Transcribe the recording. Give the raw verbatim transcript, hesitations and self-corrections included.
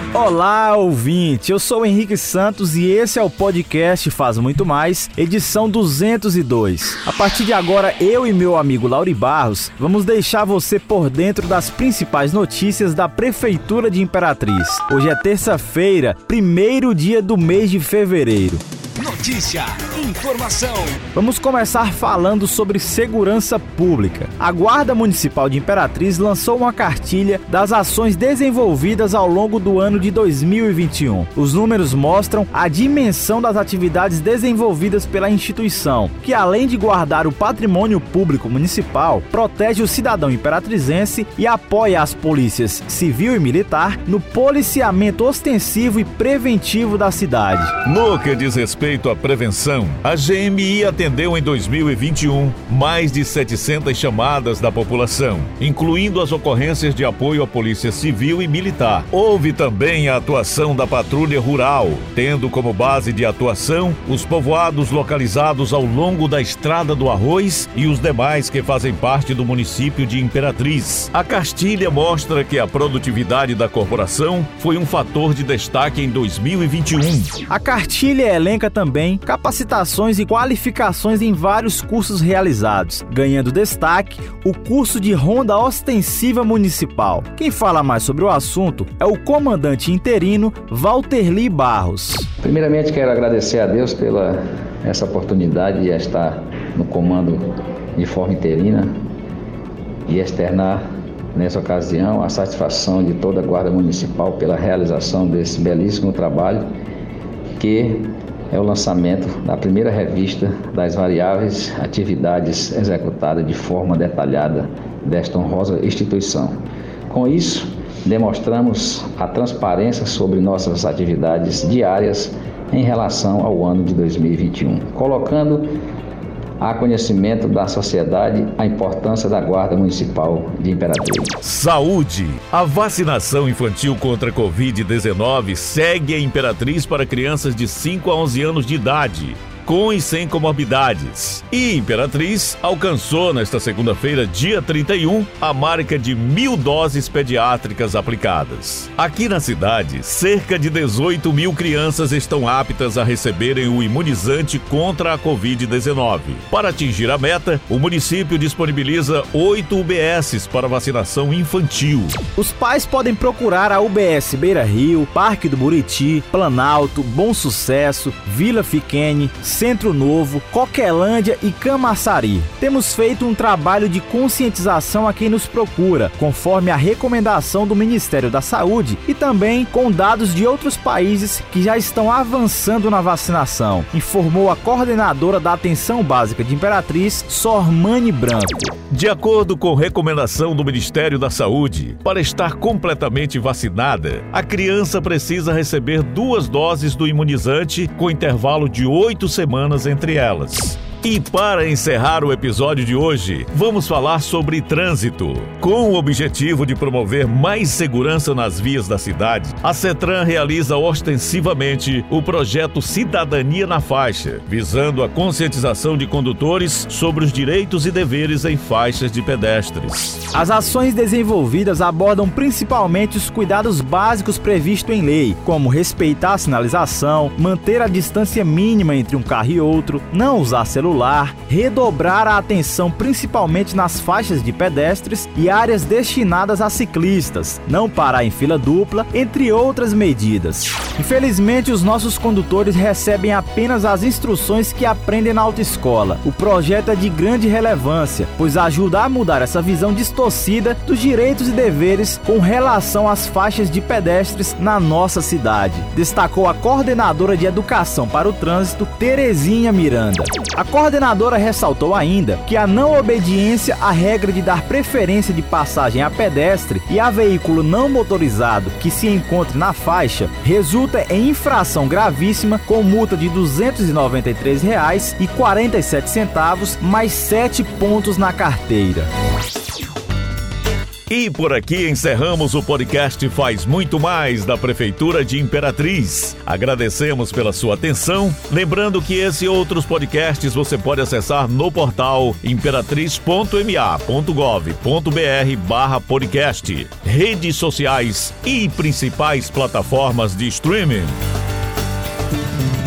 Olá, ouvinte! Eu sou o Henrique Santos e esse é o podcast Faz Muito Mais, edição duzentos e dois. A partir de agora, eu e meu amigo Lauri Barros vamos deixar você por dentro das principais notícias da Prefeitura de Imperatriz. Hoje é terça-feira, primeiro dia do mês de fevereiro. Notícia, informação. Vamos começar falando sobre segurança pública. A Guarda Municipal de Imperatriz lançou uma cartilha das ações desenvolvidas ao longo do ano de dois mil e vinte e um. Os números mostram a dimensão das atividades desenvolvidas pela instituição, que além de guardar o patrimônio público municipal, protege o cidadão imperatrizense e apoia as polícias civil e militar no policiamento ostensivo e preventivo da cidade. No que diz respeito à prevenção, a G M I atendeu em dois mil e vinte e um mais de setecentas chamadas da população, incluindo as ocorrências de apoio à Polícia Civil e Militar. Houve também a atuação da Patrulha Rural, tendo como base de atuação os povoados localizados ao longo da Estrada do Arroz e os demais que fazem parte do município de Imperatriz. A cartilha mostra que a produtividade da corporação foi um fator de destaque em dois mil e vinte e um. A cartilha elenca também capacitações e qualificações em vários cursos realizados, ganhando destaque o curso de Ronda Ostensiva Municipal. Quem fala mais sobre o assunto é o comandante interino Valterli Barros. Primeiramente quero agradecer a Deus pela essa oportunidade de estar no comando de forma interina e externar nessa ocasião a satisfação de toda a Guarda Municipal pela realização desse belíssimo trabalho que é o lançamento da primeira revista das variáveis atividades executadas de forma detalhada desta honrosa instituição. Com isso, demonstramos a transparência sobre nossas atividades diárias em relação ao ano de dois mil e vinte e um, colocando a conhecimento da sociedade a importância da Guarda Municipal de Imperatriz. Saúde. A vacinação infantil contra a covid dezenove segue em Imperatriz para crianças de cinco a onze anos de idade, com e sem comorbidades. E Imperatriz alcançou nesta segunda-feira, dia trinta e um, a marca de mil doses pediátricas aplicadas. Aqui na cidade, cerca de dezoito mil crianças estão aptas a receberem o imunizante contra a covid dezenove. Para atingir a meta, o município disponibiliza oito U B S para vacinação infantil. Os pais podem procurar a U B S Beira Rio, Parque do Buriti, Planalto, Bom Sucesso, Vila Fiquene, Centro Novo, Coquelândia e Camaçari. Temos feito um trabalho de conscientização a quem nos procura, conforme a recomendação do Ministério da Saúde e também com dados de outros países que já estão avançando na vacinação, informou a coordenadora da Atenção Básica de Imperatriz, Sormani Branco. De acordo com recomendação do Ministério da Saúde, para estar completamente vacinada, a criança precisa receber duas doses do imunizante com intervalo de oito semanas entre elas. E para encerrar o episódio de hoje, vamos falar sobre trânsito. Com o objetivo de promover mais segurança nas vias da cidade, a CETRAN realiza ostensivamente o projeto Cidadania na Faixa, visando a conscientização de condutores sobre os direitos e deveres em faixas de pedestres. As ações desenvolvidas abordam principalmente os cuidados básicos previstos em lei, como respeitar a sinalização, manter a distância mínima entre um carro e outro, não usar celular, redobrar a atenção principalmente nas faixas de pedestres e áreas destinadas a ciclistas, não parar em fila dupla, entre outras medidas. Infelizmente, os nossos condutores recebem apenas as instruções que aprendem na autoescola. O projeto é de grande relevância, pois ajuda a mudar essa visão distorcida dos direitos e deveres com relação às faixas de pedestres na nossa cidade, destacou a coordenadora de Educação para o Trânsito, Terezinha Miranda. A coordenadora ressaltou ainda que a não obediência à regra de dar preferência de passagem a pedestre e a veículo não motorizado que se encontre na faixa resulta em infração gravíssima com multa de duzentos e noventa e três reais e quarenta e sete centavos mais sete pontos na carteira. E por aqui encerramos o podcast Faz Muito Mais da Prefeitura de Imperatriz. Agradecemos pela sua atenção. Lembrando que esse e outros podcasts você pode acessar no portal imperatriz ponto m a ponto gov ponto b r barra podcast, redes sociais e principais plataformas de streaming.